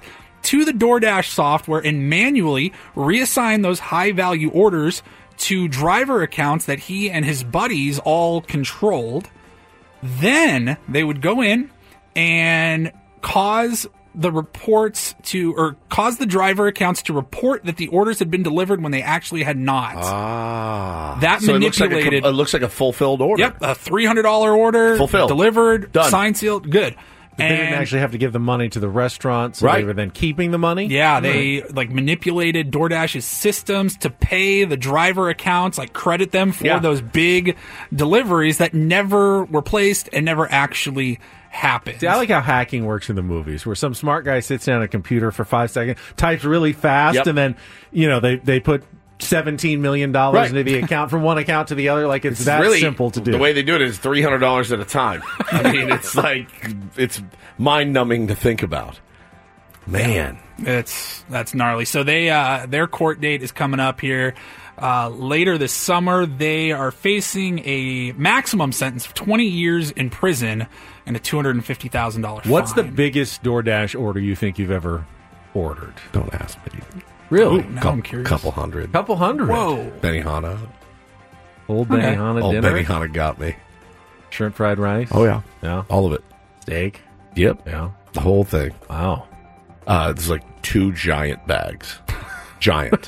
to the DoorDash software and manually reassign those high-value orders to driver accounts that he and his buddies all controlled. Then they would go in and cause the reports to, or cause the driver accounts to report that the orders had been delivered when they actually had not. Ah. That so manipulated. It looks, like a, it looks like a fulfilled order. Yep, a three hundred dollars order. Fulfilled. Delivered. Done. Signed, sealed. Good. But they didn't actually have to give the money to the restaurant, so Right. they were then keeping the money? Yeah, they like manipulated DoorDash's systems to pay the driver accounts, like credit them for Yeah. those big deliveries that never were placed and never actually happened. See, I like how hacking works in the movies, where some smart guy sits down at a computer for five seconds, types really fast, Yep. and then, you know, they, they put seventeen million dollars Right. into the account from one account to the other. Like, it's, It's that really simple to do. The way they do it is three hundred dollars at a time. I mean, it's like, it's mind-numbing to think about. Man. It's that's gnarly. So they uh, their court date is coming up here uh, later this summer. They are facing a maximum sentence of twenty years in prison and a two hundred and fifty thousand dollars. What's fine. the biggest DoorDash order you think you've ever ordered? Don't ask me. Really? Ooh, now Couple, I'm curious. couple hundred. Couple hundred. Whoa. Benihana. Old Okay. Benihana Old dinner. Benihana got me. Shrimp fried rice. Oh, yeah. Yeah. All of it. Steak. Yep. Yeah. The whole thing. Wow. Uh, it's like two giant bags. Giant.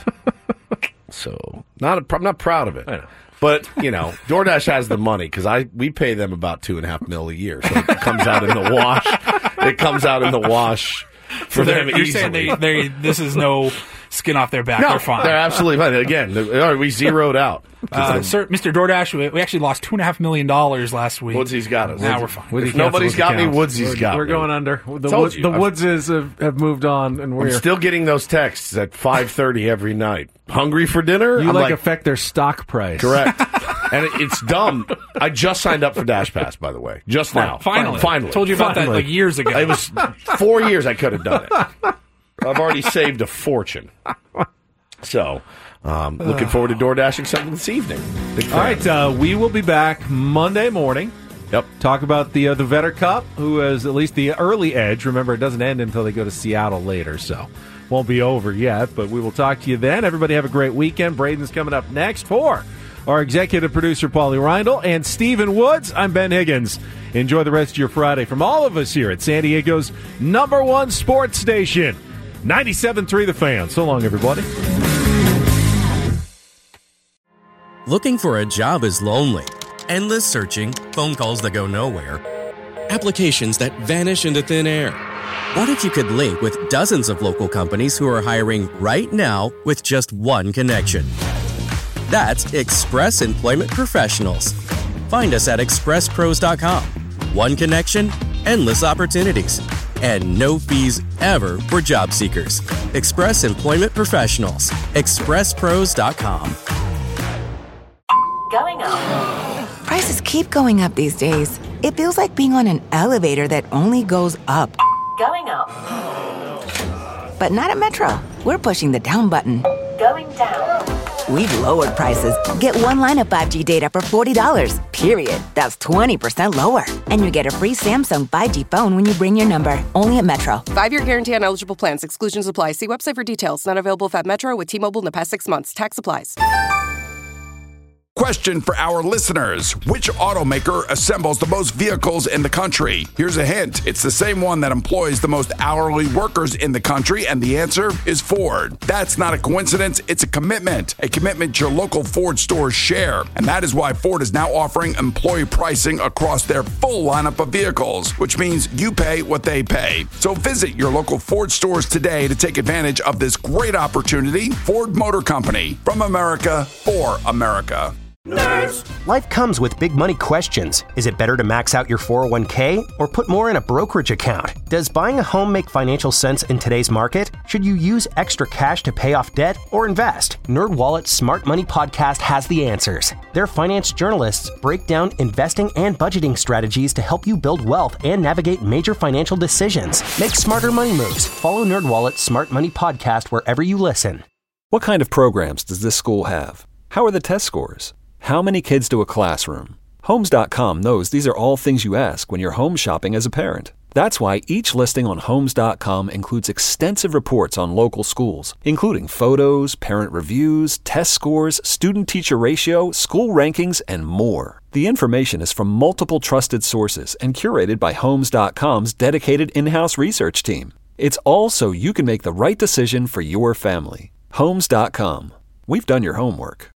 So, not a, I'm not proud of it. I know. But, you know, DoorDash has the money because I we pay them about two and a half mil a year. So it comes out in the wash. It comes out in the wash for So they're- them you're easily. saying they, they this is no skin off their back. no, They're fine. they're absolutely fine. Again, they're- all right, we zeroed out. Uh, sir, Mister DoorDash, we, we actually lost two and a half million dollars last week. Woodsy's got us. Now we're fine. Woody If cancels nobody's the got me, accounts. Woodsy's We're- got We're me. going under. The, Told Wood, you. the I've- Woodses have, have moved on, and I'm we're still getting those texts at five thirty every night. Hungry for dinner? you I'm like, like, affect their stock price. correct. And it, it's dumb. I just signed up for Dash Pass, by the way. Just now. Finally. Finally. Told you about Finally. that like years ago. It was four years I could have done it. I've already saved a fortune. So, um, looking forward to door dashing something this evening. Big All fan. right, uh, we will be back Monday morning. Yep. Talk about the uh, the Vetter Cup, who has at least the early edge. Remember, it doesn't end until they go to Seattle later, so won't be over yet. But we will talk to you then. Everybody have a great weekend. Braden's coming up next for our executive producer, Paulie Reindl, and Stephen Woods. I'm Ben Higgins. Enjoy the rest of your Friday from all of us here at San Diego's number one sports station, ninety-seven point three The Fan. So long, everybody. Looking for a job is lonely. Endless searching, phone calls that go nowhere, applications that vanish into thin air. What if you could link with dozens of local companies who are hiring right now with just one connection? That's Express Employment Professionals. Find us at express pros dot com. One connection, endless opportunities, and no fees ever for job seekers. Express Employment Professionals. express pros dot com. Going up. Prices keep going up these days. It feels like being on an elevator that only goes up. Going up. But not at Metro. We're pushing the down button. Going down. We've lowered prices. Get one line of five G data for forty dollars, period. That's twenty percent lower. And you get a free Samsung five G phone when you bring your number. Only at Metro. Five-year guarantee on eligible plans. Exclusions apply. See website for details. Not available at Metro with T-Mobile in the past six months. Tax applies. Question for our listeners. Which automaker assembles the most vehicles in the country? Here's a hint. It's the same one that employs the most hourly workers in the country, and the answer is Ford. That's not a coincidence. It's a commitment. A commitment your local Ford stores share. And that is why Ford is now offering employee pricing across their full lineup of vehicles, which means you pay what they pay. So visit your local Ford stores today to take advantage of this great opportunity. Ford Motor Company. From America, for America. Nerds. Life comes with big money questions. Is it better to max out your four oh one k or put more in a brokerage account? Does buying a home make financial sense in today's market? Should you use extra cash to pay off debt or invest? NerdWallet's Smart Money Podcast has the answers. Their finance journalists break down investing and budgeting strategies to help you build wealth and navigate major financial decisions. Make smarter money moves. Follow NerdWallet's Smart Money Podcast wherever you listen. What kind of programs does this school have? How are the test scores? How many kids to a classroom? Homes dot com knows these are all things you ask when you're home shopping as a parent. That's why each listing on Homes dot com includes extensive reports on local schools, including photos, parent reviews, test scores, student-teacher ratio, school rankings, and more. The information is from multiple trusted sources and curated by Homes dot com's dedicated in-house research team. It's all so you can make the right decision for your family. Homes dot com. We've done your homework.